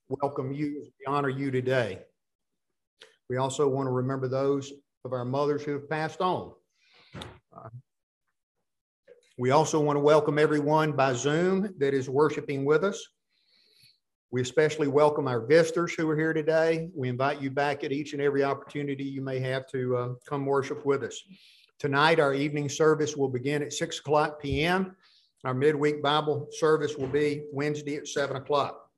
welcome you as we honor you today. We also want to remember those of our mothers who have passed on. We also want to welcome everyone by Zoom that is worshiping with us. We especially welcome our visitors who are here today. We invite you back at each and every opportunity you may have to come worship with us. Tonight, our evening service will begin at 6 o'clock p.m. Our midweek Bible service will be Wednesday at 7 o'clock.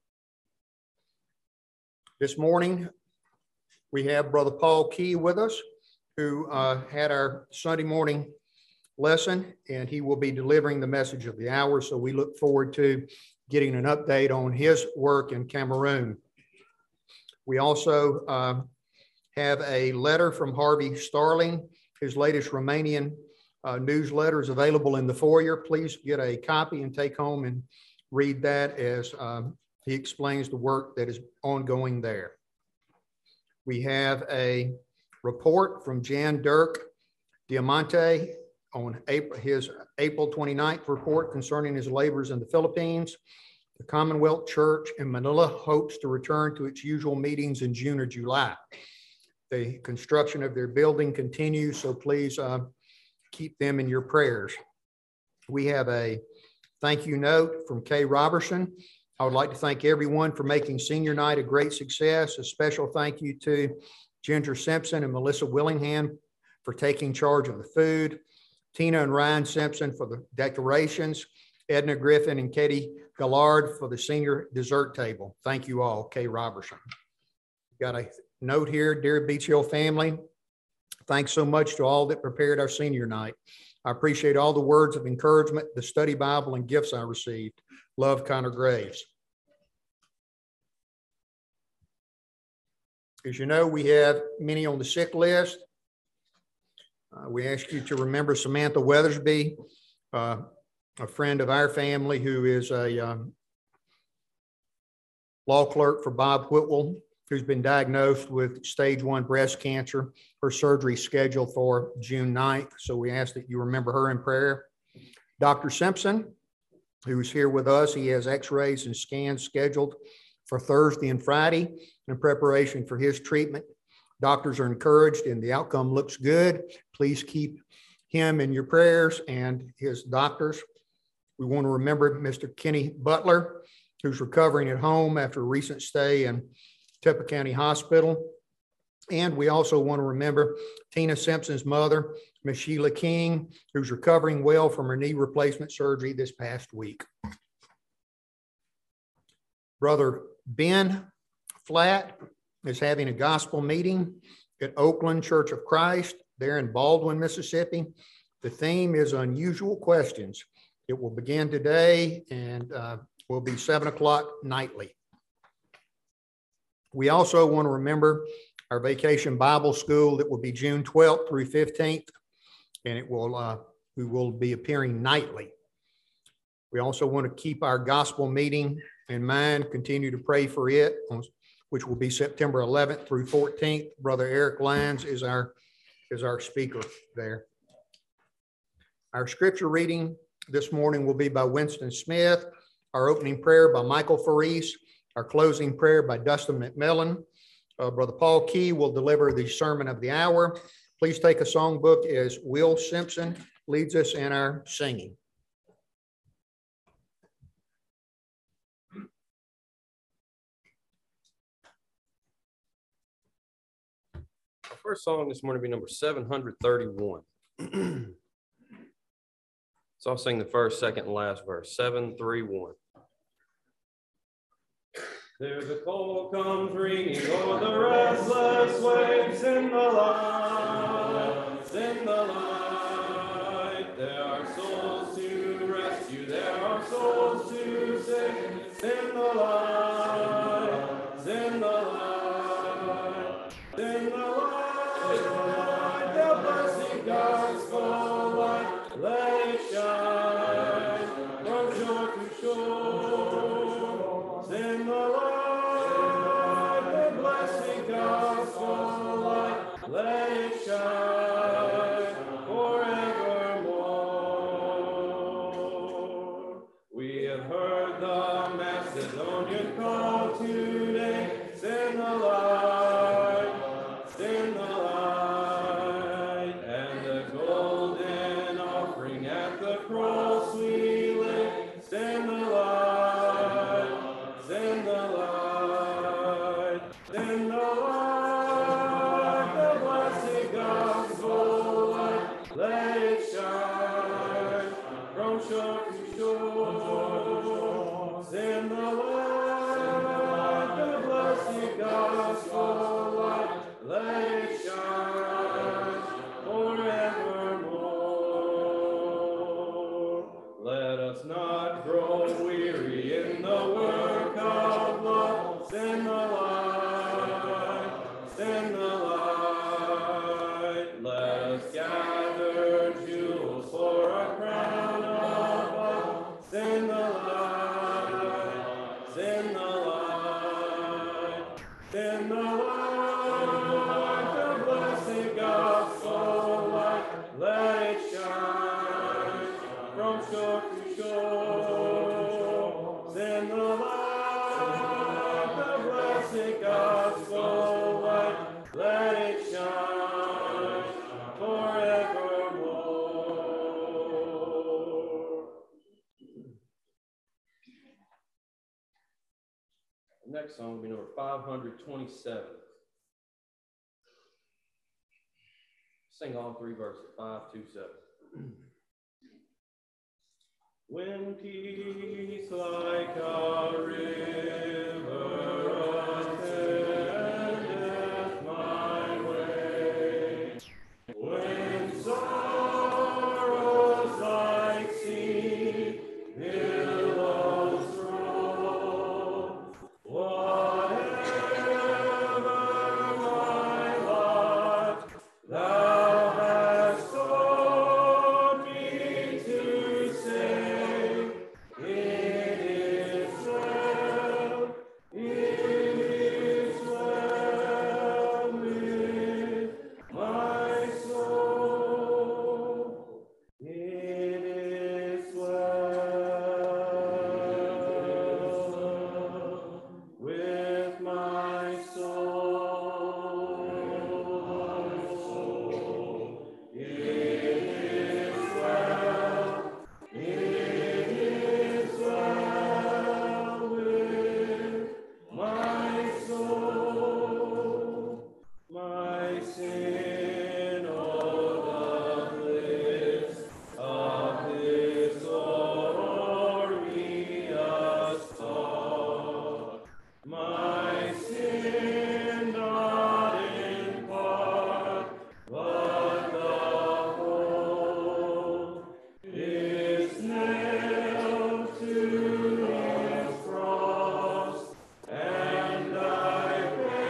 This morning, we have Brother Paul Key with us, who had our Sunday morning lesson, and he will be delivering the message of the hour. So we look forward to getting an update on his work in Cameroon. We also have a letter from Harvey Starling. His latest Romanian newsletter is available in the foyer. Please get a copy and take home and read that as he explains the work that is ongoing there. We have a report from Jan Dirk Diamante on his April 29th report concerning his labors in the Philippines. The Commonwealth Church in Manila hopes to return to its usual meetings in June or July. The construction of their building continues, so please keep them in your prayers. We have a thank you note from Kay Robertson. I would like to thank everyone for making senior night a great success. A special thank you to Ginger Simpson and Melissa Willingham for taking charge of the food, Tina and Ryan Simpson for the decorations, Edna Griffin and Katie Gallard for the senior dessert table. Thank you all, Kay Robertson. Got a note here, dear Beach Hill family. Thanks so much to all that prepared our senior night. I appreciate all the words of encouragement, the study Bible, and gifts I received. Love, Connor Graves. As you know, we have many on the sick list. We ask you to remember Samantha Weathersby, a friend of our family who is a law clerk for Bob Whitwell, who's been diagnosed with stage 1 breast cancer. Her surgery is scheduled for June 9th, so we ask that you remember her in prayer. Dr. Simpson, who's here with us, he has x-rays and scans scheduled for Thursday and Friday in preparation for his treatment. Doctors are encouraged and the outcome looks good. Please keep him in your prayers and his doctors. We want to remember Mr. Kenny Butler, who's recovering at home after a recent stay in Tepa County Hospital. And we also want to remember Tina Simpson's mother, Ms. Sheila King, who's recovering well from her knee replacement surgery this past week. Brother Ben Flatt is having a gospel meeting at Oakland Church of Christ there in Baldwin, Mississippi. The theme is unusual questions. It will begin today and will be 7 o'clock nightly. We also want to remember our Vacation Bible School that will be June 12th through 15th, and it will we will be appearing nightly. We also want to keep our gospel meeting in mind, continue to pray for it, which will be September 11th through 14th. Brother Eric Lyons is our speaker there. Our scripture reading this morning will be by Winston Smith, our opening prayer by Michael Faris, our closing prayer by Dustin McMillan. Brother Paul Key will deliver the sermon of the hour. Please take a songbook as Will Simpson leads us in our singing. Our first song this morning will be number 731. So I'll sing the first, second, and last verse. 731. There the call comes ringing o'er the restless waves in the light, in the light. There are souls to rescue, there are souls to save, in the light, in the light, in the light. The blessing gospel light, let it shine from shore to shore, in the light. Let it shine forevermore. We have heard the Macedonian call. Next song will be number 527. Sing all three verses, 527. When peace like a river attendeth my way, when sorrows like sea billows roll, whatever my lot, thou hast taught me to say, it is well with my soul. It is well with my soul. It is well. It is well with my soul. My sin, oh, the bliss of His glorious thought. My sin not in part, but the whole is nailed to His cross, and I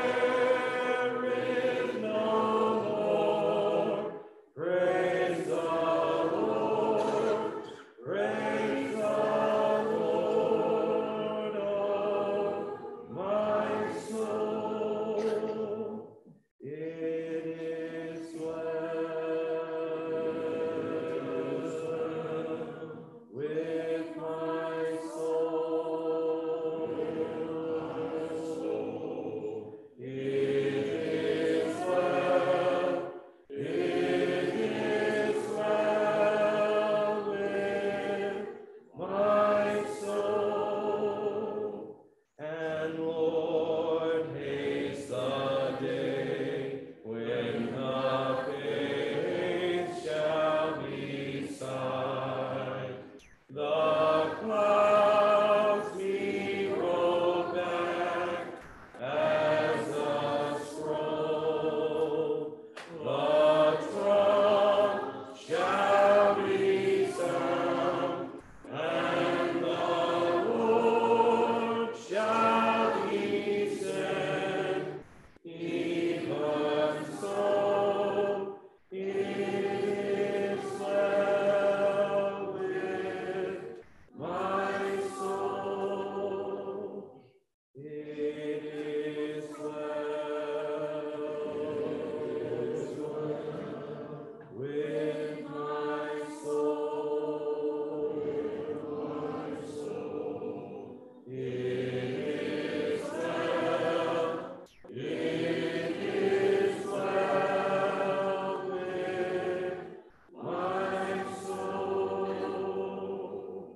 perish no more. Praise the Lord, praise the Lord, oh my soul. It is well with my soul. It is well. It is well with my soul. And Lord, haste the day when the faith shall be sight. The clouds be rolled back as a scroll. The trump shall resound, and the Lord shall descend. Even so, it is well with my soul. It is well with my soul. It is well. It is well with my soul.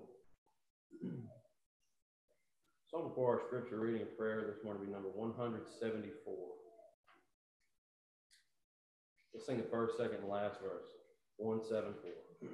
Song for our scripture reading and prayer this morning will be number 174. Let's sing the first, second, and last verse. 174.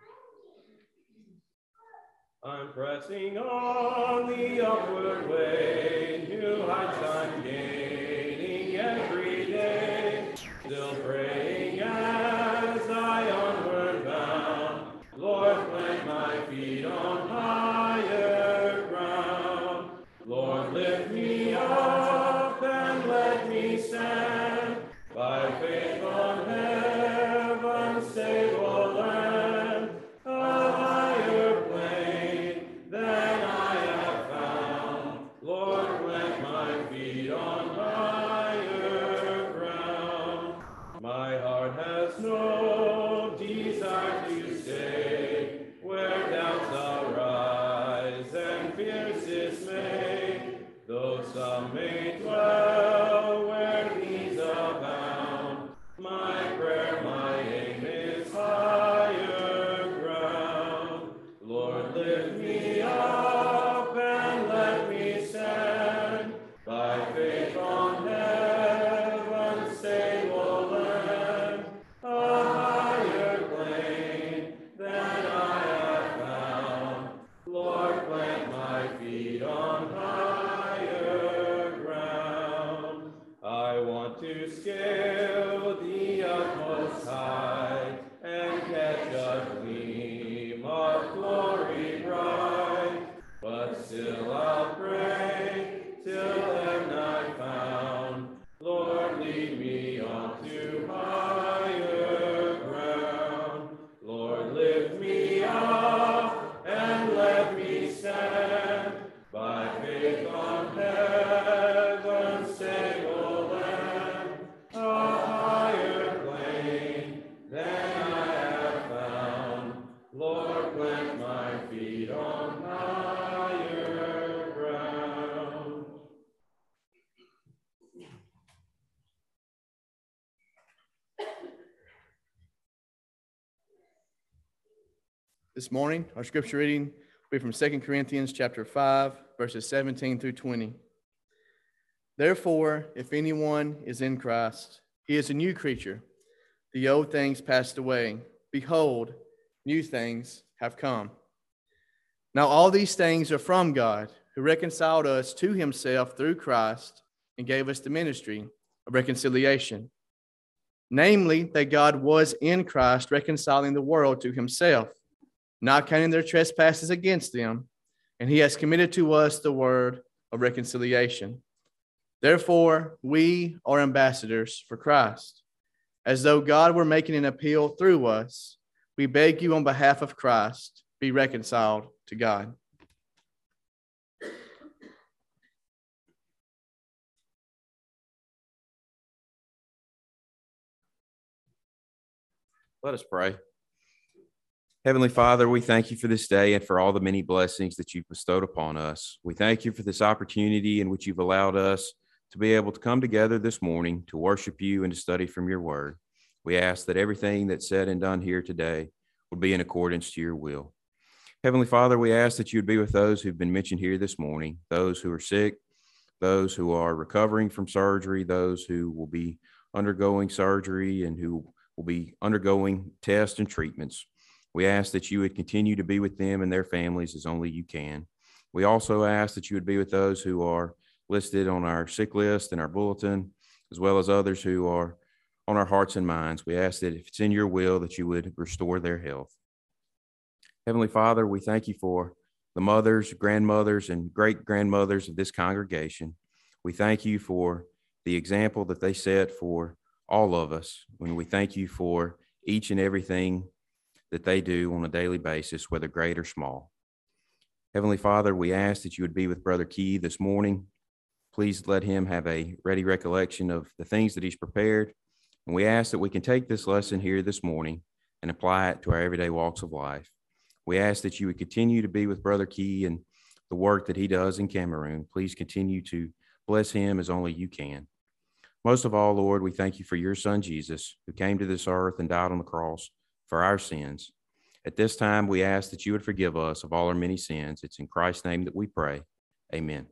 I'm pressing on the upward way, new heights I'm gaining every day, still praying as I onward bound. Lord, plant my feet on higher ground. Lord, lift me up and let me stand by faith on heaven's stable land, a higher plane than I have found. Lord, plant my feet on higher ground. My heart has no desire to stay where doubts arise and fears dismay, though some may dwell where these abound. My prayer, my aim is higher ground. Lord, lift me up and let me stand faith on heaven's stable land, a higher plane than I have found. Lord, plant my feet on higher ground. I want to scale the utmost height and catch a gleam of glory bright, but still I'll pray till heaven I found. Lord, lead me on to higher ground. Lord, lift me up and let me stand by faith on heaven's stable land, a higher plane than I have found. Lord, plant my feet on higher ground. This morning, our scripture reading will be from 2 Corinthians chapter 5, verses 17 through 20. Therefore, if anyone is in Christ, he is a new creature. The old things passed away. Behold, new things have come. Now all these things are from God, who reconciled us to himself through Christ and gave us the ministry of reconciliation. Namely, that God was in Christ reconciling the world to himself, not counting their trespasses against them, and he has committed to us the word of reconciliation. Therefore, we are ambassadors for Christ. As though God were making an appeal through us, we beg you on behalf of Christ, be reconciled to God. Let us pray. Heavenly Father, we thank you for this day and for all the many blessings that you've bestowed upon us. We thank you for this opportunity in which you've allowed us to be able to come together this morning to worship you and to study from your word. We ask that everything that's said and done here today would be in accordance to your will. Heavenly Father, we ask that you would be with those who've been mentioned here this morning, those who are sick, those who are recovering from surgery, those who will be undergoing surgery and who will be undergoing tests and treatments. We ask that you would continue to be with them and their families as only you can. We also ask that you would be with those who are listed on our sick list and our bulletin, as well as others who are on our hearts and minds. We ask that if it's in your will that you would restore their health. Heavenly Father, we thank you for the mothers, grandmothers, and great-grandmothers of this congregation. We thank you for the example that they set for all of us. When we thank you for each and everything that they do on a daily basis, whether great or small. Heavenly Father, we ask that you would be with Brother Key this morning. Please let him have a ready recollection of the things that he's prepared. And we ask that we can take this lesson here this morning and apply it to our everyday walks of life. We ask that you would continue to be with Brother Key and the work that he does in Cameroon. Please continue to bless him as only you can. Most of all, Lord, we thank you for your son, Jesus, who came to this earth and died on the cross for our sins. At this time, we ask that you would forgive us of all our many sins. It's in Christ's name that we pray. Amen.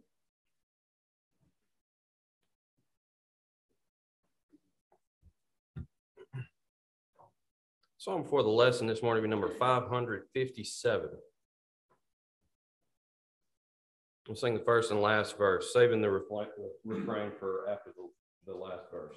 Psalm for the lesson this morning will be number 557. We'll sing the first and last verse, saving the refrain for after the last verse.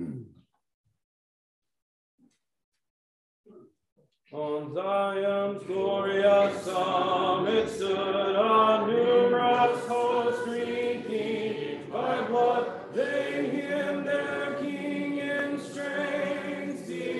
On Zion's glorious summit stood a numerous host drinking by blood. They hymned their King in strains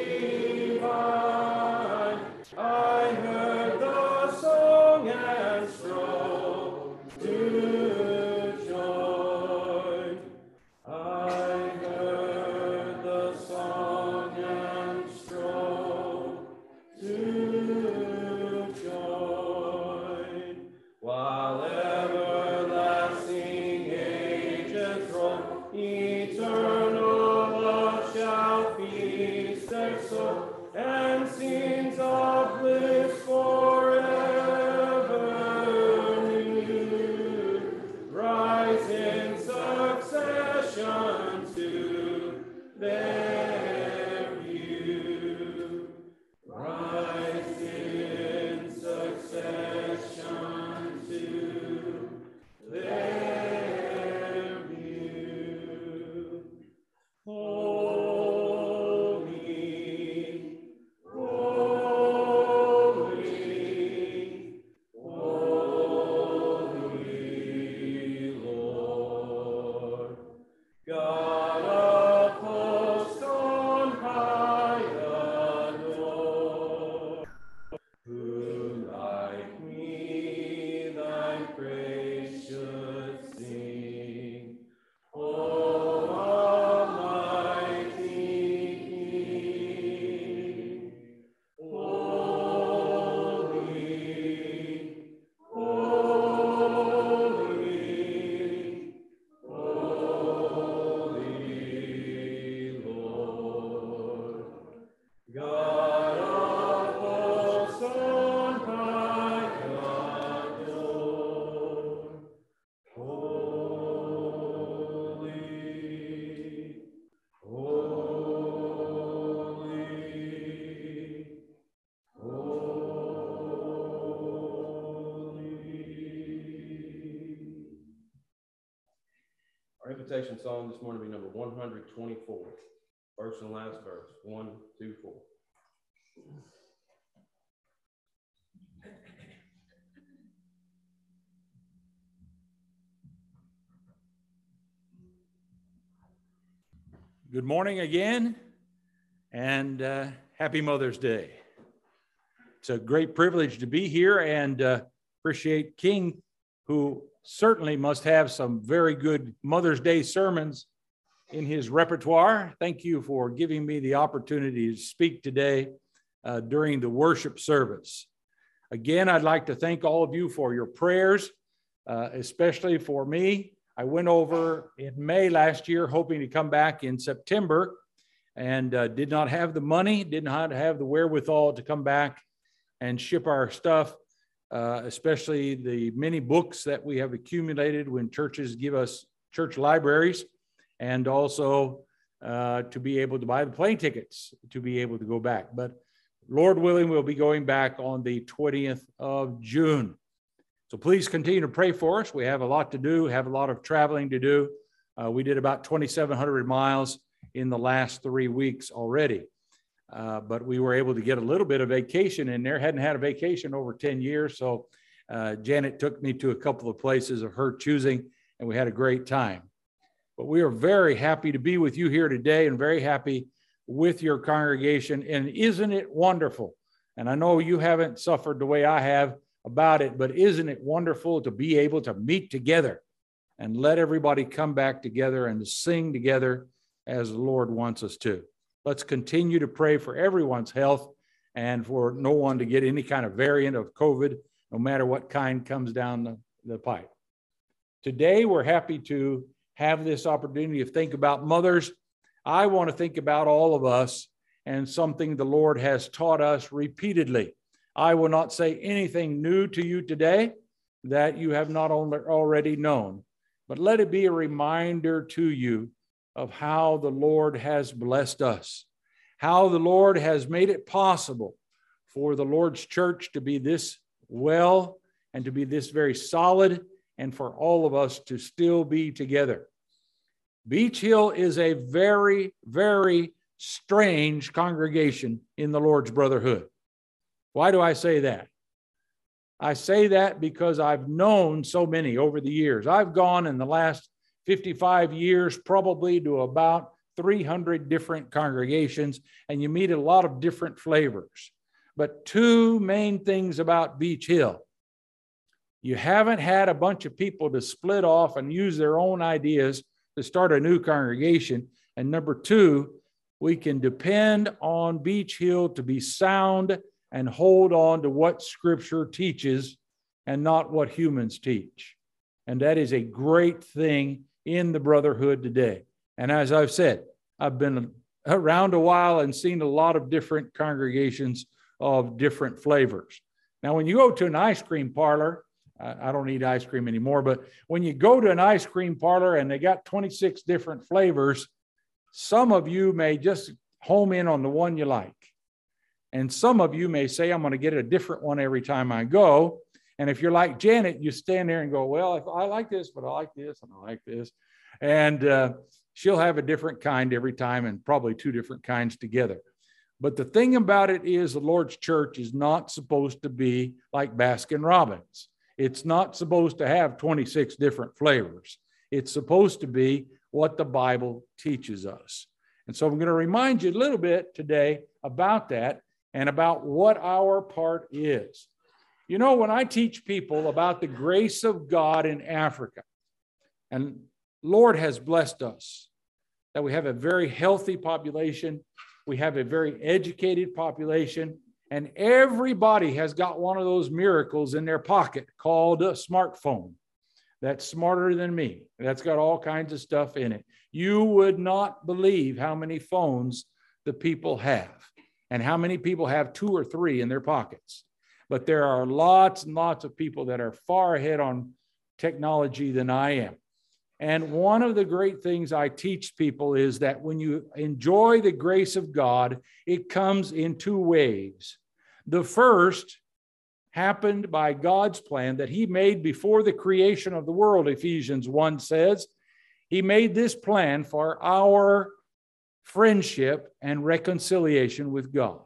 divine. I heard the song and strove to join. I heard the song and strove to join, while everlasting ages roll, eternal love shall feast their soul, and scenes of bliss forever new, rise in success. their view. Rise in succession to their view. Holy, holy, holy Lord, God of hosts on high adore, who like me thy praise should sing. O Almighty King, holy, holy, holy Lord, God of hosts on high adore. Holy, holy. Our invitation song this morning will be number 124, first and last verse, 1, 2, 4. Good morning again, and happy Mother's Day. It's a great privilege to be here, and appreciate King, who certainly must have some very good Mother's Day sermons in his repertoire. Thank you for giving me the opportunity to speak today during the worship service. Again, I'd like to thank all of you for your prayers, especially for me. I went over in May last year, hoping to come back in September, and did not have the money, did not have the wherewithal to come back and ship our stuff, especially the many books that we have accumulated when churches give us church libraries, and also to be able to buy the plane tickets to be able to go back. But Lord willing, we'll be going back on the 20th of June. So please continue to pray for us. We have a lot to do, have a lot of traveling to do. We did about 2,700 miles in the last 3 weeks already. But we were able to get a little bit of vacation in there. Hadn't had a vacation over 10 years. So Janet took me to a couple of places of her choosing, and we had a great time. But we are very happy to be with you here today, and very happy with your congregation. And isn't it wonderful? And I know you haven't suffered the way I have about it, but isn't it wonderful to be able to meet together and let everybody come back together and to sing together as the Lord wants us to. Let's continue to pray for everyone's health and for no one to get any kind of variant of COVID, no matter what kind comes down the pipe. Today, we're happy to have this opportunity to think about mothers. I want to think about all of us and something the Lord has taught us repeatedly. I will not say anything new to you today that you have not already known, but let it be a reminder to you of how the Lord has blessed us, how the Lord has made it possible for the Lord's church to be this well and to be this very solid, and for all of us to still be together. Beech Hill is a very, very strange congregation in the Lord's Brotherhood. Why do I say that? I say that because I've known so many over the years. I've gone in the last 55 years probably to about 300 different congregations, and you meet a lot of different flavors. But two main things about Beech Hill. You haven't had a bunch of people to split off and use their own ideas to start a new congregation. And number two, we can depend on Beech Hill to be sound and hold on to what Scripture teaches and not what humans teach. And that is a great thing in the brotherhood today. And as I've said, I've been around a while and seen a lot of different congregations of different flavors. Now, when you go to an ice cream parlor, I don't eat ice cream anymore, but when you go to an ice cream parlor and they got 26 different flavors, Some of you may just home in on the one you like. And some of you may say, I'm going to get a different one every time I go. And if you're like Janet, you stand there and go, well, if I like this, but I like this, and I like this. And she'll have a different kind every time, and probably two different kinds together. But the thing about it is the Lord's church is not supposed to be like Baskin Robbins. It's not supposed to have 26 different flavors. It's supposed to be what the Bible teaches us. And so I'm going to remind you a little bit today about that and about what our part is. You know, when I teach people about the grace of God in Africa, and Lord has blessed us, that we have a very healthy population, we have a very educated population, and everybody has got one of those miracles in their pocket called a smartphone. That's smarter than me. That's got all kinds of stuff in it. You would not believe how many phones the people have, and how many people have 2 or 3 in their pockets. But there are lots and lots of people that are far ahead on technology than I am. And one of the great things I teach people is that when you enjoy the grace of God, it comes in 2 waves. The first happened by God's plan that he made before the creation of the world, Ephesians 1 says. He made this plan for our friendship and reconciliation with God.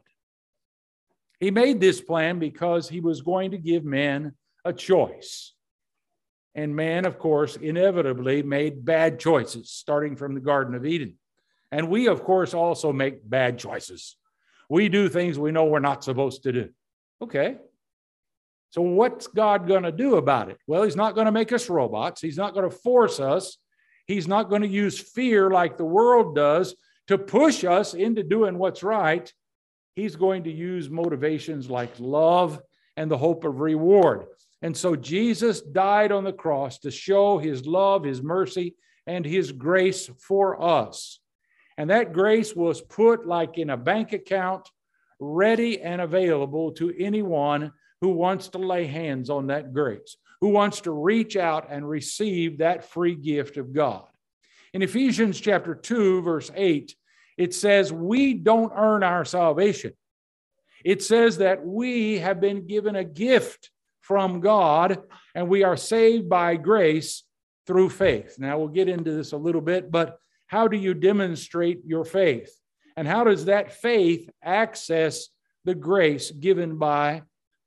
He made this plan because he was going to give man a choice. And man, of course, inevitably made bad choices, starting from the Garden of Eden. And we, of course, also make bad choices. We do things we know we're not supposed to do. Okay. So what's God going to do about it? Well, he's not going to make us robots. He's not going to force us. He's not going to use fear like the world does to push us into doing what's right. He's going to use motivations like love and the hope of reward. And so Jesus died on the cross to show his love, his mercy, and his grace for us. And that grace was put like in a bank account, ready and available to anyone who wants to lay hands on that grace, who wants to reach out and receive that free gift of God. In Ephesians chapter 2, verse 8, it says, we don't earn our salvation. It says that we have been given a gift from God, and we are saved by grace through faith. Now, we'll get into this a little bit, but how do you demonstrate your faith? And how does that faith access the grace given by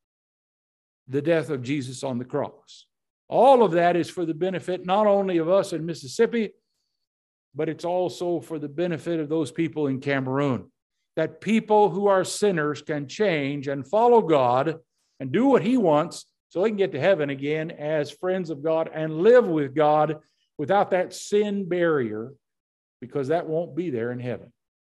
the death of Jesus on the cross? All of that is for the benefit not only of us in Mississippi, but it's also for the benefit of those people in Cameroon. That people who are sinners can change and follow God and do what he wants so they can get to heaven again as friends of God and live with God without that sin barrier, because that won't be there in heaven.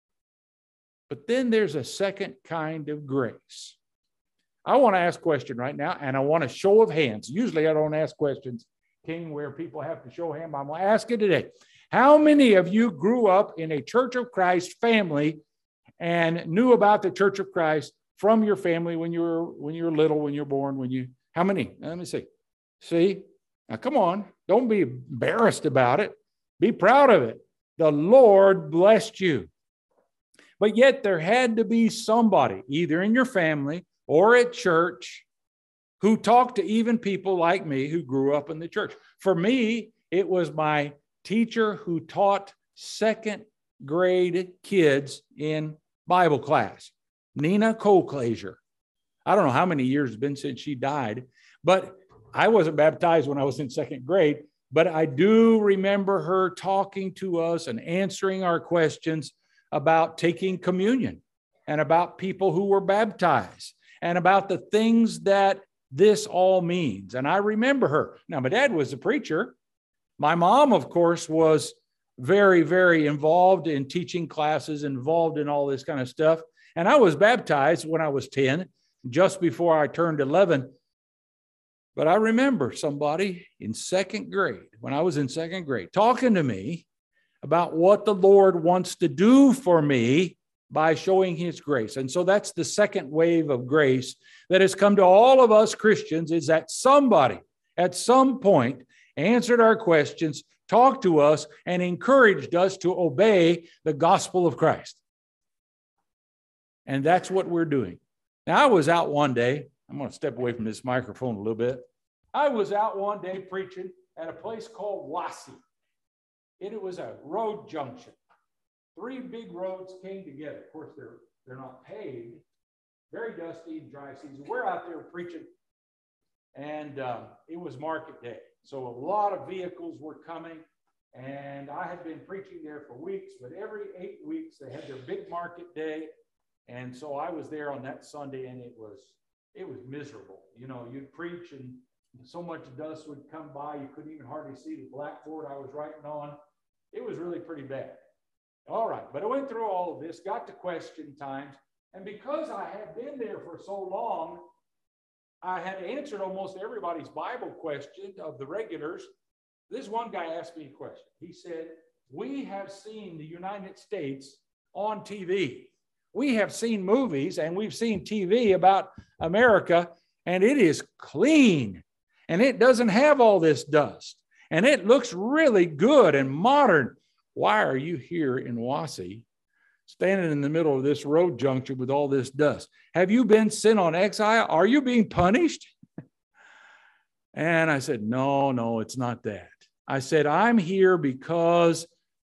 But then there's a second kind of grace. I want to ask a question right now, and I want a show of hands. Usually I don't ask questions, King, where people have to show hands. I'm going to ask it today. How many of you grew up in a Church of Christ family and knew about the Church of Christ from your family when you were little, when you were born, how many? Let me see. See? Now, come on. Don't be embarrassed about it. Be proud of it. The Lord blessed you. But yet there had to be somebody, either in your family or at church, who talked to even people like me who grew up in the church. For me, it was my teacher who taught 2nd grade kids in Bible class, Nina Colclaser. I don't know how many years it's been since she died, but I wasn't baptized when I was in 2nd grade, but I do remember her talking to us and answering our questions about taking communion and about people who were baptized and about the things that this all means. And I remember her. Now, my dad was a preacher. My mom, of course, was very, very involved in teaching classes, involved in all this kind of stuff. And I was baptized when I was 10, just before I turned 11. But I remember somebody in 2nd grade, when I was in 2nd grade, talking to me about what the Lord wants to do for me by showing his grace. And so that's the second wave of grace that has come to all of us Christians, is that somebody at some point answered our questions, talked to us, and encouraged us to obey the gospel of Christ. And that's what we're doing. Now, I was out one day. I'm going to step away from this microphone a little bit. I was out one day preaching at a place called Wassy. It was a road junction. 3 big roads came together. Of course, they're not paved. Very dusty and dry season. We're out there preaching, and it was market day. So a lot of vehicles were coming, and I had been preaching there for weeks, but every 8 weeks they had their big market day. And so I was there on that Sunday, and it was miserable. You know, you'd preach and so much dust would come by, you couldn't even hardly see the blackboard I was writing on. It was really pretty bad. All right, but I went through all of this, got to question times, and because I had been there for so long, I had answered almost everybody's Bible question of the regulars. This one guy asked me a question. He said, "We have seen the United States on TV. We have seen movies and we've seen TV about America, and it is clean, and it doesn't have all this dust, and it looks really good and modern. Why are you here in Wassy, standing in the middle of this road junction with all this dust? Have you been sent on exile? Are you being punished?" And I said, no, it's not that. I said, I'm here because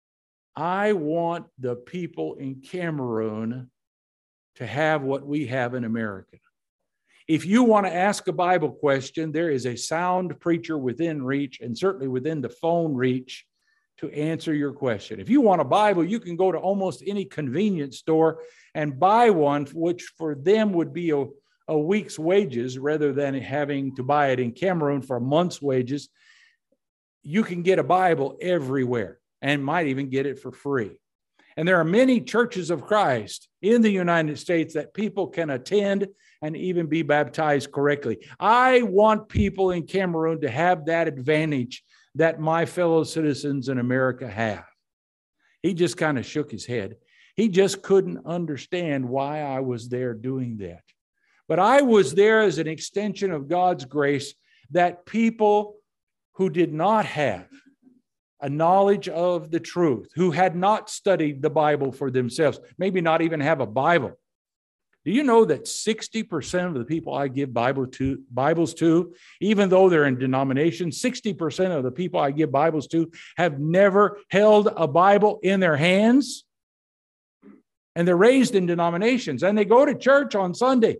I want the people in Cameroon to have what we have in America. If you want to ask a Bible question, there is a sound preacher within reach, and certainly within the phone reach, to answer your question. If you want a Bible, you can go to almost any convenience store and buy one, which for them would be a week's wages rather than having to buy it in Cameroon for a month's wages. You can get a Bible everywhere and might even get it for free. And there are many churches of Christ in the United States that people can attend and even be baptized correctly. I want people in Cameroon to have that advantage that my fellow citizens in America have. He just kind of shook his head. He just couldn't understand why I was there doing that. But I was there as an extension of God's grace that people who did not have a knowledge of the truth, who had not studied the Bible for themselves, maybe not even have a Bible. Do you know that 60% of the people I give Bibles to, even though they're in denominations, 60% of the people I give Bibles to have never held a Bible in their hands? And they're raised in denominations, and they go to church on Sunday.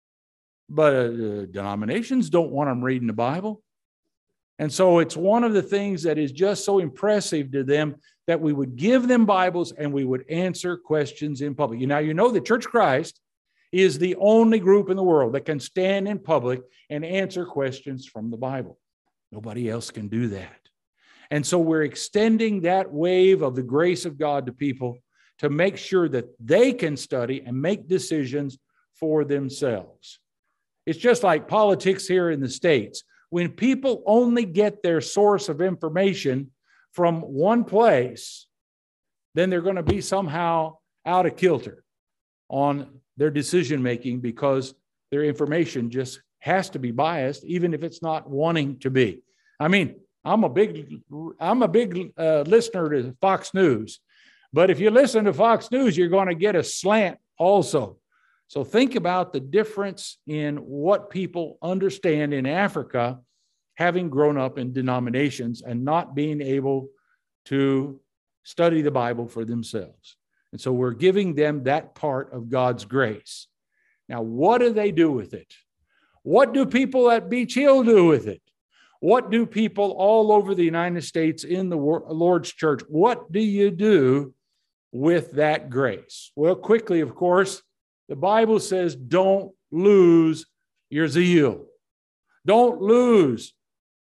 But denominations don't want them reading the Bible. And so it's one of the things that is just so impressive to them that we would give them Bibles and we would answer questions in public. Now, you know the Church of Christ is the only group in the world that can stand in public and answer questions from the Bible. Nobody else can do that. And so we're extending that wave of the grace of God to people to make sure that they can study and make decisions for themselves. It's just like politics here in the States. When people only get their source of information from one place, then they're going to be somehow out of kilter on their decision making because their information just has to be biased, even if it's not wanting to be. I mean, I'm a big listener to Fox News, but if you listen to Fox News, you're going to get a slant also. So think about the difference in what people understand in Africa, having grown up in denominations and not being able to study the Bible for themselves. And so we're giving them that part of God's grace. Now, what do they do with it? What do people at Beach Hill do with it? What do people all over the United States in the Lord's church? What do you do with that grace? Well, quickly, of course, the Bible says, don't lose your zeal. Don't lose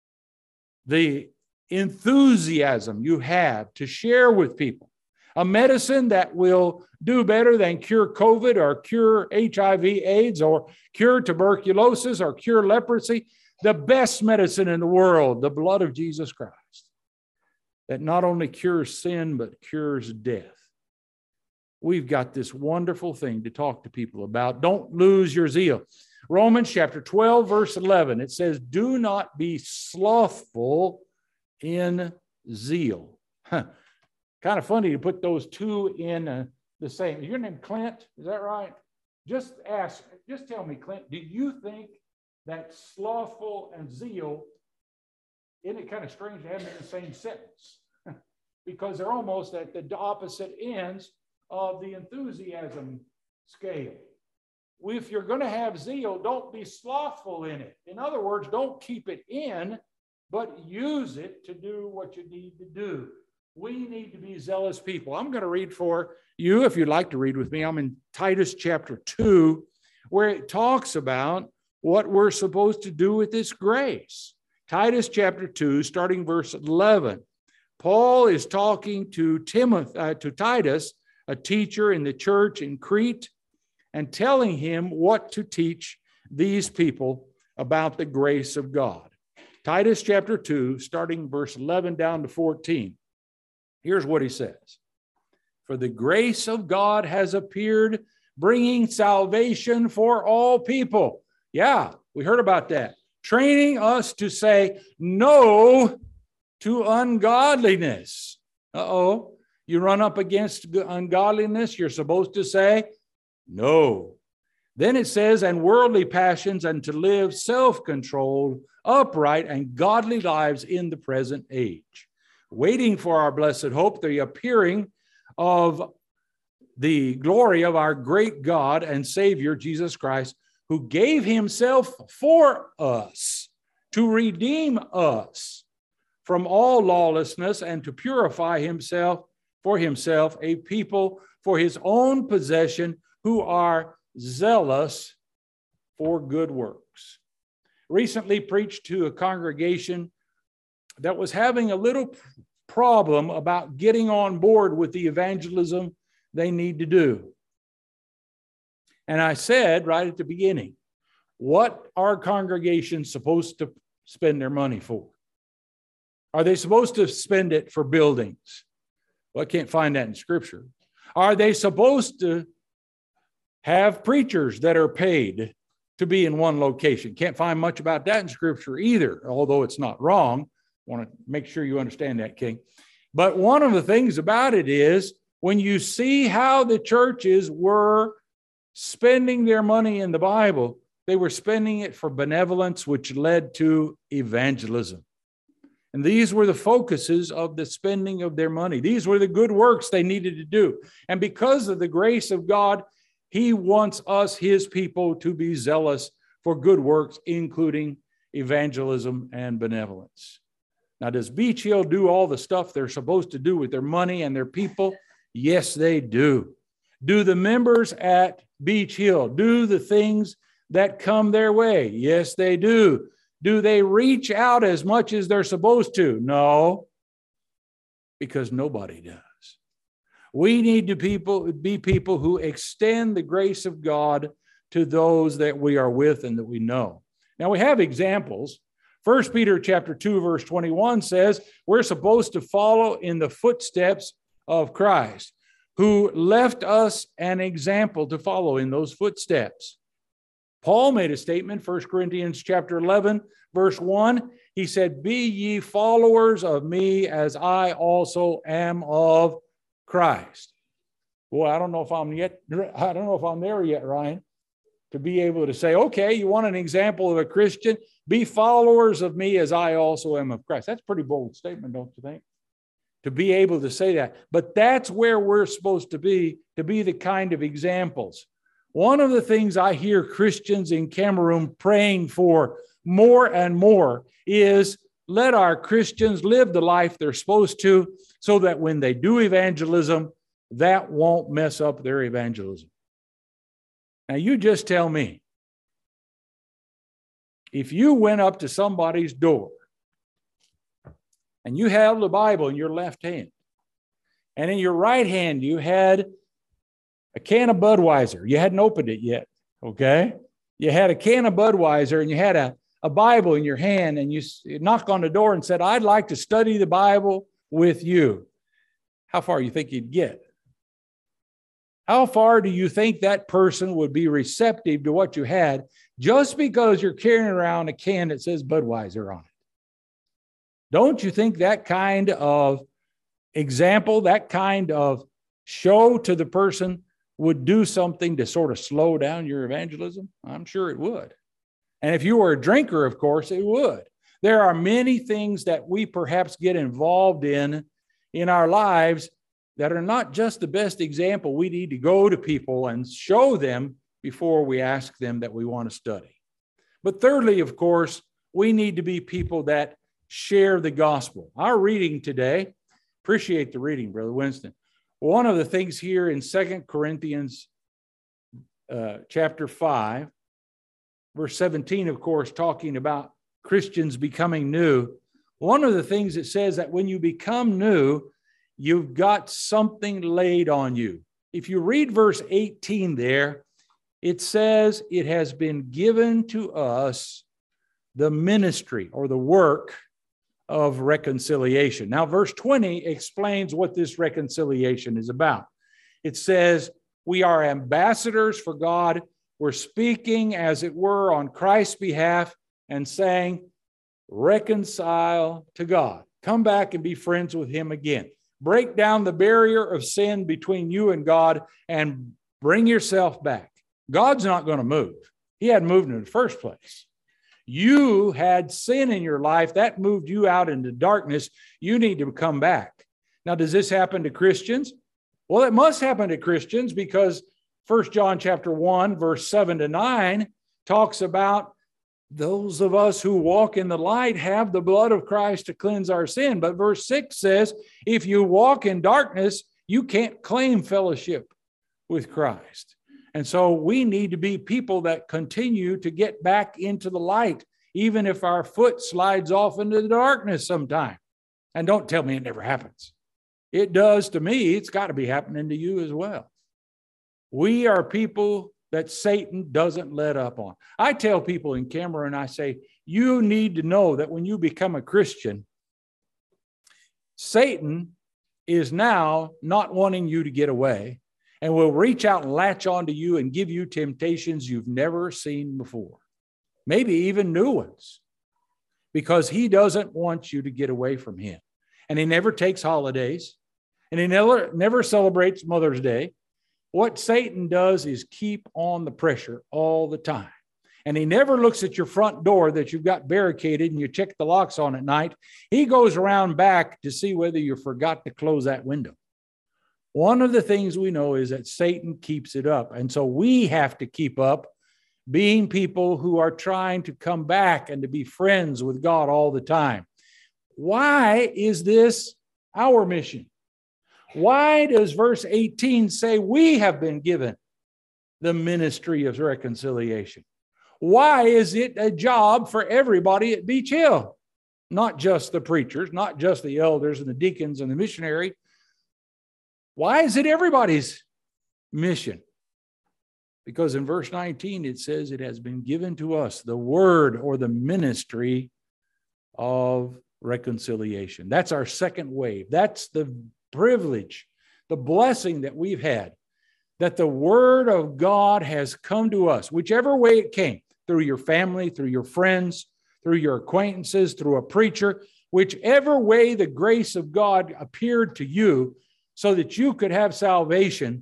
the enthusiasm you have to share with people. A medicine that will do better than cure COVID or cure HIV/AIDS or cure tuberculosis or cure leprosy. The best medicine in the world, the blood of Jesus Christ, that not only cures sin, but cures death. We've got this wonderful thing to talk to people about. Don't lose your zeal. Romans chapter 12, verse 11, it says, do not be slothful in zeal. Kind of funny to put those two in the same. Is your name Clint? Is that right? Just tell me, Clint, do you think that slothful and zeal, isn't it kind of strange to have them in the same sentence? Because they're almost at the opposite ends of the enthusiasm scale. If you're going to have zeal, don't be slothful in it. In other words, don't keep it in, but use it to do what you need to do. We need to be zealous people. I'm going to read for you, if you'd like to read with me. I'm in Titus chapter 2, where it talks about what we're supposed to do with this grace. Titus chapter 2, starting verse 11. Paul is talking to Titus, a teacher in the church in Crete, and telling him what to teach these people about the grace of God. Titus chapter 2, starting verse 11 down to 14. Here's what he says. For the grace of God has appeared, bringing salvation for all people. Yeah, we heard about that. Training us to say no to ungodliness. You run up against ungodliness, you're supposed to say no. Then it says, and worldly passions, and to live self-controlled, upright, and godly lives in the present age, waiting for our blessed hope, the appearing of the glory of our great God and Savior, Jesus Christ, who gave himself for us to redeem us from all lawlessness and to purify himself for himself a people for his own possession who are zealous for good works. Recently preached to a congregation that was having a little problem about getting on board with the evangelism they need to do. And I said right at the beginning, what are congregations supposed to spend their money for? Are they supposed to spend it for buildings? Well, I can't find that in Scripture. Are they supposed to have preachers that are paid to be in one location? Can't find much about that in Scripture either, although it's not wrong. I want to make sure you understand that, King. But one of the things about it is when you see how the churches were spending their money in the Bible, they were spending it for benevolence, which led to evangelism. And these were the focuses of the spending of their money. These were the good works they needed to do. And because of the grace of God, he wants us, his people, to be zealous for good works, including evangelism and benevolence. Now, does Beach Hill do all the stuff they're supposed to do with their money and their people? Yes, they do. Do the members at Beach Hill do the things that come their way? Yes, they do. Do they reach out as much as they're supposed to? No, because nobody does. We need to be people who extend the grace of God to those that we are with and that we know. Now, we have examples. 1 Peter chapter 2, verse 21 says we're supposed to follow in the footsteps of Christ, who left us an example to follow in those footsteps. Paul made a statement, 1 Corinthians chapter 11, verse 1. He said, be ye followers of me as I also am of Christ. Boy, I don't know if I'm there yet, Ryan, to be able to say, okay, you want an example of a Christian? Be followers of me as I also am of Christ. That's a pretty bold statement, don't you think? To be able to say that. But that's where we're supposed to be the kind of examples. One of the things I hear Christians in Cameroon praying for more and more is let our Christians live the life they're supposed to so that when they do evangelism, that won't mess up their evangelism. Now, you just tell me, if you went up to somebody's door and you held the Bible in your left hand, and in your right hand you had a can of Budweiser. You hadn't opened it yet, okay? You had a can of Budweiser and you had a Bible in your hand, and you knocked on the door and said, I'd like to study the Bible with you. How far do you think you'd get? How far do you think that person would be receptive to what you had just because you're carrying around a can that says Budweiser on it? Don't you think that kind of example, that kind of show to the person would do something to sort of slow down your evangelism? I'm sure it would. And if you were a drinker, of course, it would. There are many things that we perhaps get involved in our lives that are not just the best example. We need to go to people and show them before we ask them that we want to study. But thirdly, of course, we need to be people that share the gospel. Our reading today, appreciate the reading, Brother Winston. One of the things here in 2 Corinthians chapter 5, verse 17, of course, talking about Christians becoming new. One of the things it says that when you become new, you've got something laid on you. If you read verse 18 there, it says it has been given to us the ministry or the work of reconciliation. Now, verse 20 explains what this reconciliation is about. It says, we are ambassadors for God. We're speaking, as it were, on Christ's behalf and saying, reconcile to God. Come back and be friends with him again. Break down the barrier of sin between you and God and bring yourself back. God's not going to move. He hadn't moved in the first place. You had sin in your life that moved you out into darkness. You need to come back. Now, does this happen to Christians? Well, it must happen to Christians because 1 John chapter 1, verse 7 to 9 talks about those of us who walk in the light have the blood of Christ to cleanse our sin. But verse 6 says, if you walk in darkness, you can't claim fellowship with Christ. And so we need to be people that continue to get back into the light, even if our foot slides off into the darkness sometime. And don't tell me it never happens. It does to me. It's got to be happening to you as well. We are people that Satan doesn't let up on. I tell people in Cameron, I say, you need to know that when you become a Christian, Satan is now not wanting you to get away and will reach out and latch onto you and give you temptations you've never seen before, maybe even new ones, because he doesn't want you to get away from him. And he never takes holidays, and he never celebrates Mother's Day. What Satan does is keep on the pressure all the time. And he never looks at your front door that you've got barricaded and you check the locks on at night. He goes around back to see whether you forgot to close that window. One of the things we know is that Satan keeps it up. And so we have to keep up being people who are trying to come back and to be friends with God all the time. Why is this our mission? Why does verse 18 say we have been given the ministry of reconciliation? Why is it a job for everybody at Beach Hill? Not just the preachers, not just the elders and the deacons and the missionary. Why is it everybody's mission? Because in verse 19 it says it has been given to us the word or the ministry of reconciliation. That's our second wave. That's the privilege, the blessing that we've had, that the word of God has come to us, whichever way it came, through your family, through your friends, through your acquaintances, through a preacher, whichever way the grace of God appeared to you so that you could have salvation,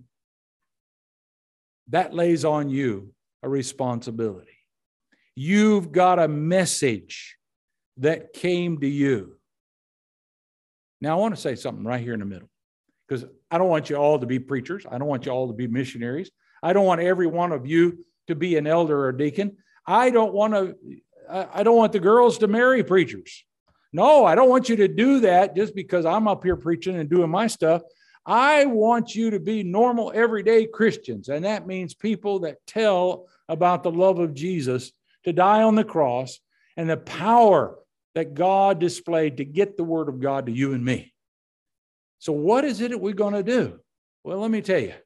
that lays on you a responsibility. You've got a message that came to you. Now, I want to say something right here in the middle, because I don't want you all to be preachers. I don't want you all to be missionaries. I don't want every one of you to be an elder or deacon. I don't want the girls to marry preachers. No, I don't want you to do that just because I'm up here preaching and doing my stuff. I want you to be normal, everyday Christians, and that means people that tell about the love of Jesus to die on the cross and the power that God displayed to get the word of God to you and me. So what is it that we're going to do? Well, let me tell you.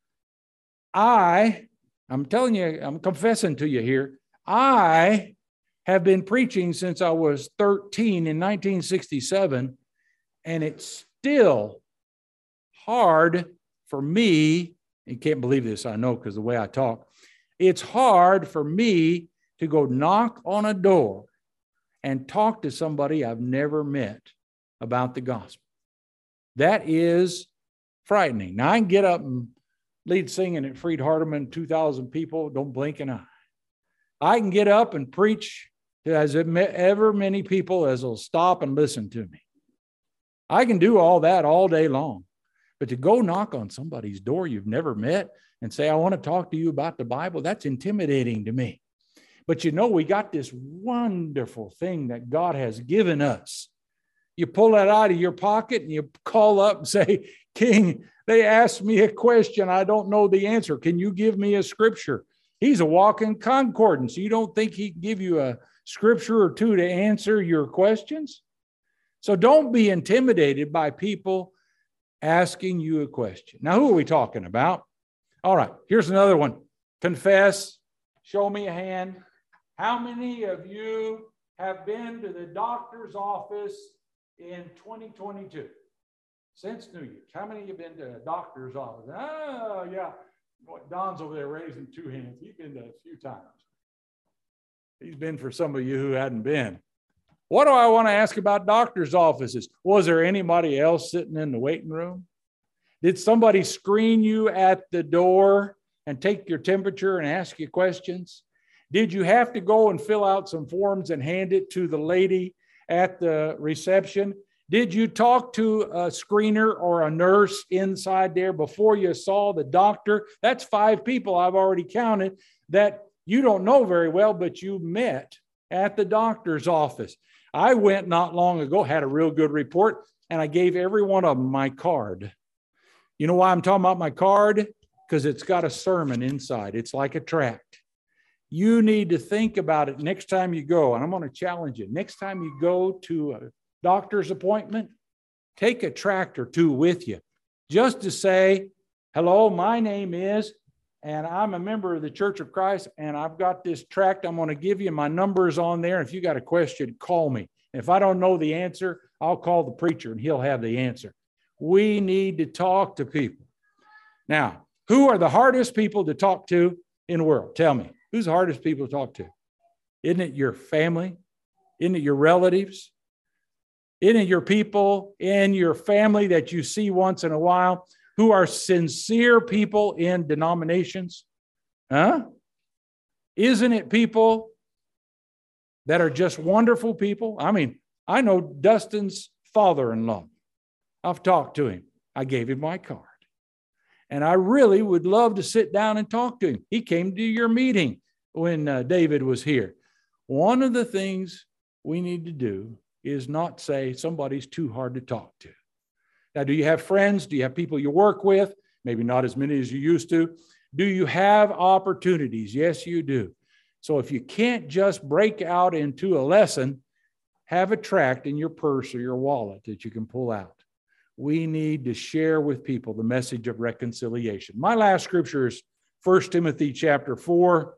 I'm telling you, I'm confessing to you here. I have been preaching since I was 13 in 1967, and it's still hard for me. You can't believe this, I know, because the way I talk. It's hard for me to go knock on a door and talk to somebody I've never met about the gospel. That is frightening. Now, I can get up and lead singing at Freed Hardeman, 2,000 people, don't blink an eye. I can get up and preach to as ever many people as will stop and listen to me. I can do all that all day long. But to go knock on somebody's door you've never met and say, I want to talk to you about the Bible, that's intimidating to me. But you know, we got this wonderful thing that God has given us. You pull that out of your pocket and you call up and say, King, they asked me a question. I don't know the answer. Can you give me a scripture? He's a walking concordance. You don't think he can give you a scripture or two to answer your questions? So don't be intimidated by people asking you a question. Now, who are we talking about? All right, here's another one. Confess. Show me a hand. How many of you have been to the doctor's office in 2022? Since New Year's. How many of you have been to a doctor's office? Oh, yeah. Don's over there raising two hands. He's been to a few times. He's been for some of you who hadn't been. What do I want to ask about doctor's offices? Was there anybody else sitting in the waiting room? Did somebody screen you at the door and take your temperature and ask you questions? Did you have to go and fill out some forms and hand it to the lady at the reception? Did you talk to a screener or a nurse inside there before you saw the doctor? That's 5 people I've already counted that you don't know very well, but you met at the doctor's office. I went not long ago, had a real good report, and I gave every one of them my card. You know why I'm talking about my card? Because it's got a sermon inside. It's like a tract. You need to think about it next time you go, and I'm going to challenge you. Next time you go to a doctor's appointment, take a tract or two with you just to say, hello, my name is, and I'm a member of the Church of Christ, and I've got this tract. I'm going to give you my numbers on there. If you got a question, call me. If I don't know the answer, I'll call the preacher and he'll have the answer. We need to talk to people. Now, who are the hardest people to talk to in the world? Tell me, who's the hardest people to talk to? Isn't it your family? Isn't it your relatives? Isn't it your people in your family that you see once in a while who are sincere people in denominations? Huh? Isn't it people that are just wonderful people? I mean, I know Dustin's father-in-law. I've talked to him. I gave him my card. And I really would love to sit down and talk to him. He came to your meeting when David was here. One of the things we need to do is not say somebody's too hard to talk to. Now, do you have friends? Do you have people you work with? Maybe not as many as you used to. Do you have opportunities? Yes, you do. So if you can't just break out into a lesson, have a tract in your purse or your wallet that you can pull out. We need to share with people the message of reconciliation. My last scripture is 1 Timothy chapter 4.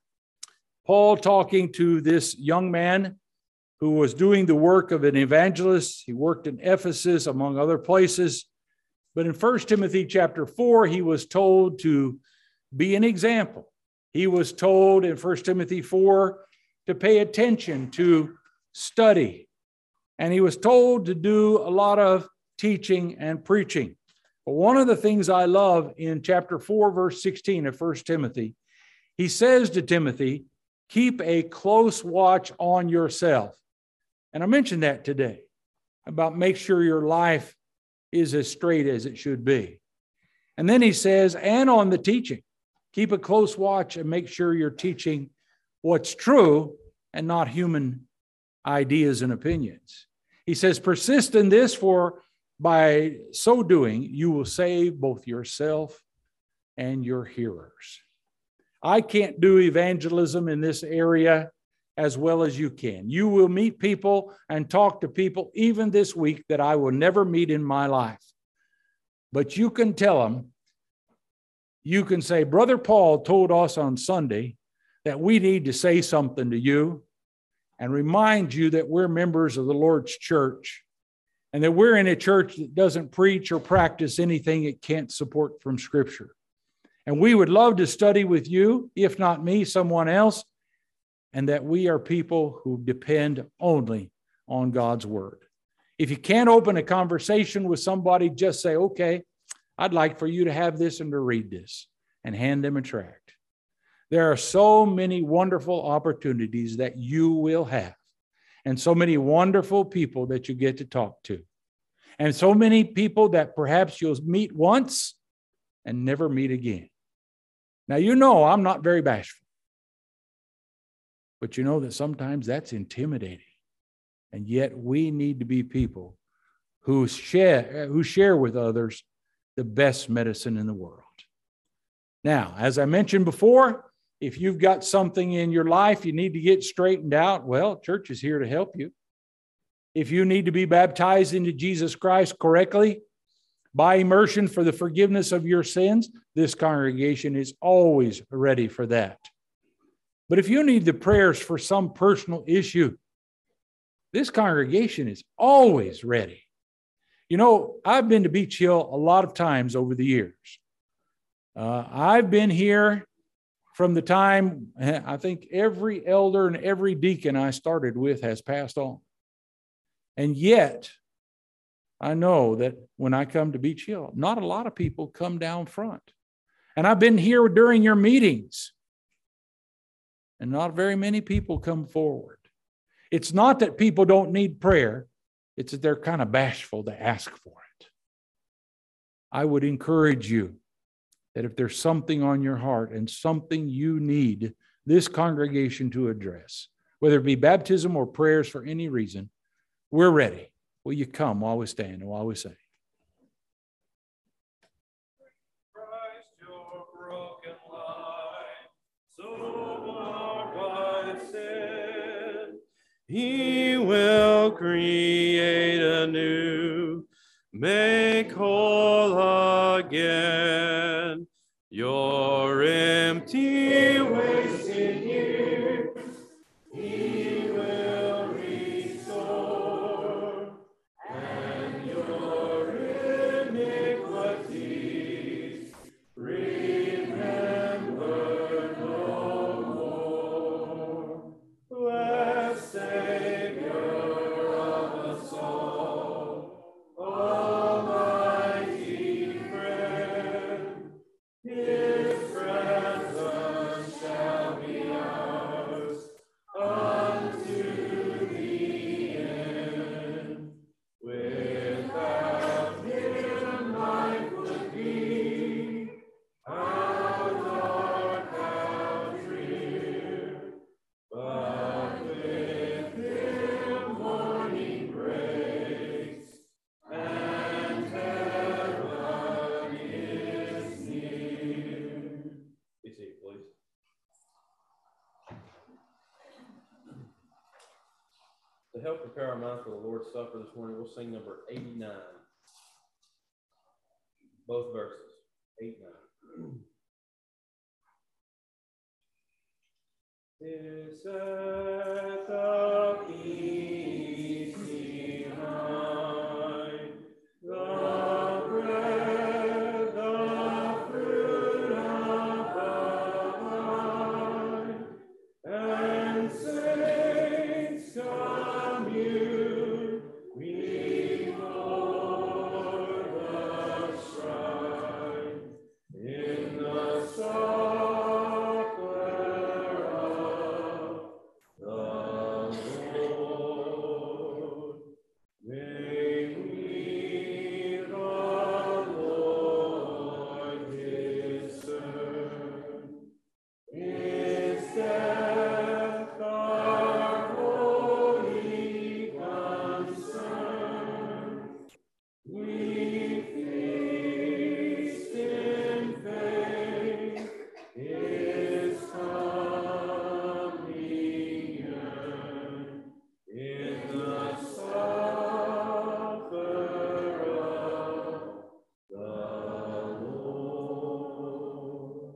Paul talking to this young man who was doing the work of an evangelist. He worked in Ephesus, among other places. But in 1 Timothy chapter 4, he was told to be an example. He was told in 1 Timothy 4 to pay attention, to study. And he was told to do a lot of teaching and preaching. But one of the things I love in chapter 4, verse 16 of 1 Timothy, he says to Timothy, keep a close watch on yourself. And I mentioned that today about make sure your life is as straight as it should be. And then he says, and on the teaching, keep a close watch and make sure you're teaching what's true and not human ideas and opinions. He says, persist in this, for by so doing, you will save both yourself and your hearers. I can't do evangelism in this area as well as you can. You will meet people and talk to people even this week that I will never meet in my life. But you can tell them, you can say, Brother Paul told us on Sunday that we need to say something to you and remind you that we're members of the Lord's church and that we're in a church that doesn't preach or practice anything it can't support from Scripture. And we would love to study with you, if not me, someone else, and that we are people who depend only on God's word. If you can't open a conversation with somebody, just say, okay, I'd like for you to have this and to read this, and hand them a tract. There are so many wonderful opportunities that you will have, and so many wonderful people that you get to talk to, and so many people that perhaps you'll meet once and never meet again. Now, you know I'm not very bashful, but you know that sometimes that's intimidating. And yet we need to be people who share with others the best medicine in the world. Now, as I mentioned before, if you've got something in your life you need to get straightened out, well, church is here to help you. If you need to be baptized into Jesus Christ correctly by immersion for the forgiveness of your sins, this congregation is always ready for that. But if you need the prayers for some personal issue, this congregation is always ready. You know, I've been to Beach Hill a lot of times over the years. I've been here from the time, I think every elder and every deacon I started with has passed on. And yet, I know that when I come to Beach Hill, not a lot of people come down front. And I've been here during your meetings, and not very many people come forward. It's not that people don't need prayer. It's that they're kind of bashful to ask for it. I would encourage you that if there's something on your heart and something you need this congregation to address, whether it be baptism or prayers for any reason, we're ready. Will you come while we stand and while we sing? Christ, your broken life, so marred by sin, He will create anew, make whole again your empty, wasted years. He will restore, and your iniquities remember no more. Blessed Savior of us all, Almighty friend, His presence shall be ours unto the end. Without Him life would be how dark, how drear, but with Him morning breaks and heaven is near. Be seated, please. To help prepare our minds for the Lord's Supper this morning, we'll sing number 89. Both verses, 8, 9. Is at the peace behind the bread, the fruit of the vine, and saints commune before the shrine in the supper of the Lord. May we the Lord discern. His death our holy concern. We feast in faith His communion in the supper of the Lord.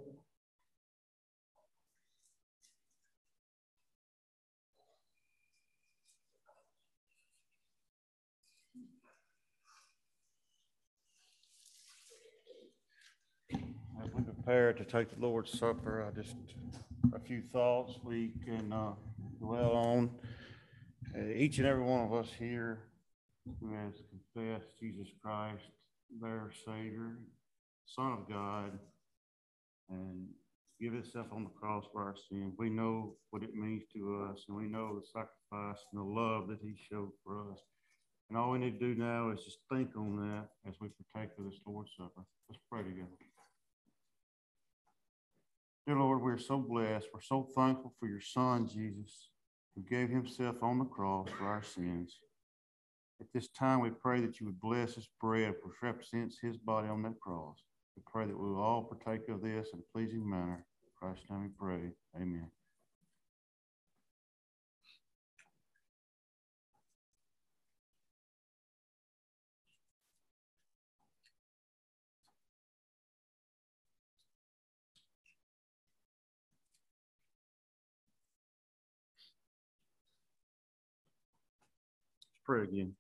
As we prepare to take the Lord's Supper, a few thoughts. We can dwell on. Each and every one of us here who has confessed Jesus Christ, their Savior, Son of God, and give Himself on the cross for our sins. We know what it means to us, and we know the sacrifice and the love that He showed for us. And all we need to do now is just think on that as we partake of this Lord's Supper. Let's pray together. Dear Lord, we're so blessed. We're so thankful for your Son, Jesus, who gave Himself on the cross for our sins. At this time, we pray that you would bless this bread, which represents His body on that cross. We pray that we will all partake of this in a pleasing manner. In Christ's name we pray. Amen. Let's pray again.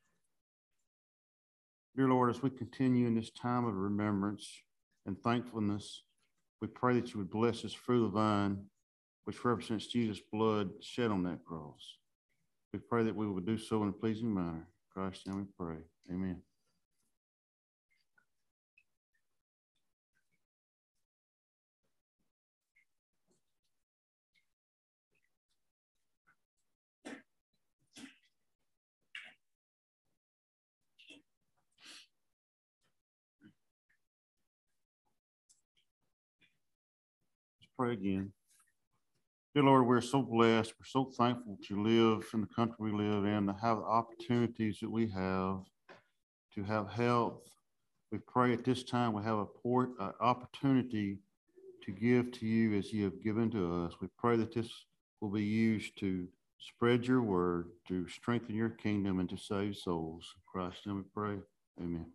Dear Lord, as we continue in this time of remembrance and thankfulness, we pray that you would bless this fruit of the vine, which represents Jesus' blood shed on that cross. We pray that we would do so in a pleasing manner. In Christ's name we pray. Amen. Pray again. Dear Lord, we're so blessed. We're so thankful to live in the country we live in, to have the opportunities that we have, to have health. We pray at this time we have an opportunity to give to you as you have given to us. We pray that this will be used to spread your word, to strengthen your kingdom, and to save souls. In Christ's name we pray. Amen.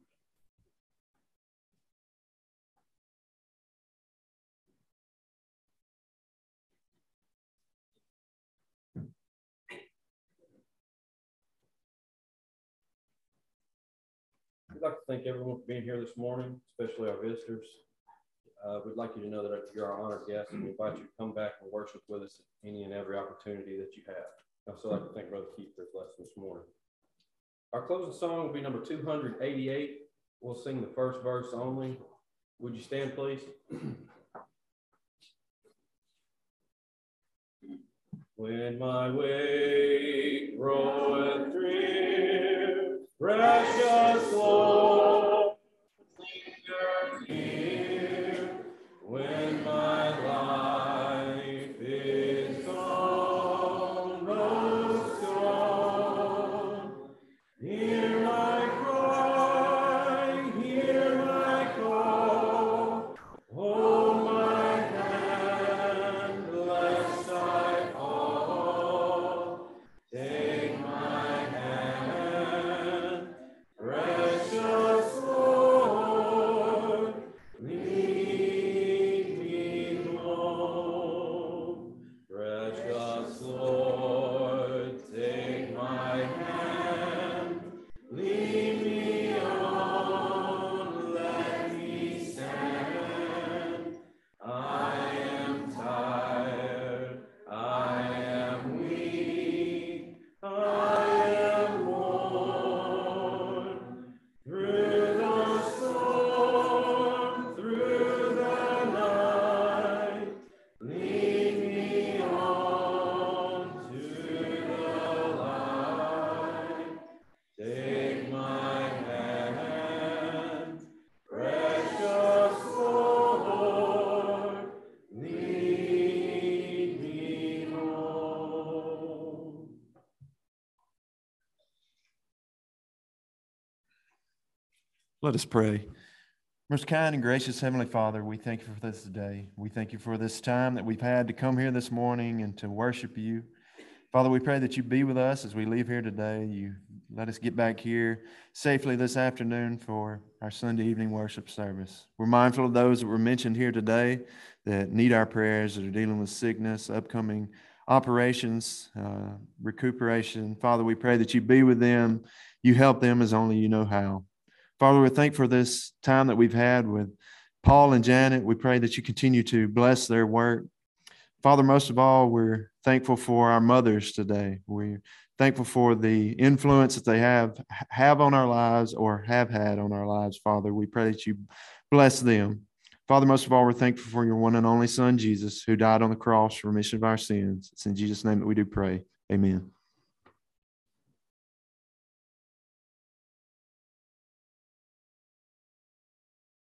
We'd like to thank everyone for being here this morning, especially our visitors. We'd like you to know that you're our honored guest, and we invite you to come back and worship with us at any and every opportunity that you have. I'd also like to thank Brother Keith for his lesson this morning. Our closing song will be number 288. We'll sing the first verse only. Would you stand, please? When my way groweth drear, precious Lord, linger near. When my life is gone, most gone, hear my cry, hear my call. Hold my hand, lest I fall. Take my hand, precious Lord, lead me home. Precious Lord, take my hand, lead me on, let me stand. I am tired, I am weak, I am worn. Through the storm, through the night, lead me on to the light. Take my hand, precious Lord, lead me home. Let us pray. Most kind and gracious Heavenly Father, we thank you for this day. We thank you for this time that we've had to come here this morning and to worship you. Father, we pray that you be with us as we leave here today. You let us get back here safely this afternoon for our Sunday evening worship service. We're mindful of those that were mentioned here today that need our prayers, that are dealing with sickness, upcoming operations, recuperation. Father, we pray that you be with them. You help them as only you know how. Father, we're thankful for this time that we've had with Paul and Janet. We pray that you continue to bless their work. Father, most of all, we're thankful for our mothers today. We're thankful for the influence that they have on our lives or have had on our lives, Father. We pray that you bless them. Father, most of all, we're thankful for your one and only Son, Jesus, who died on the cross for remission of our sins. It's in Jesus' name that we do pray. Amen.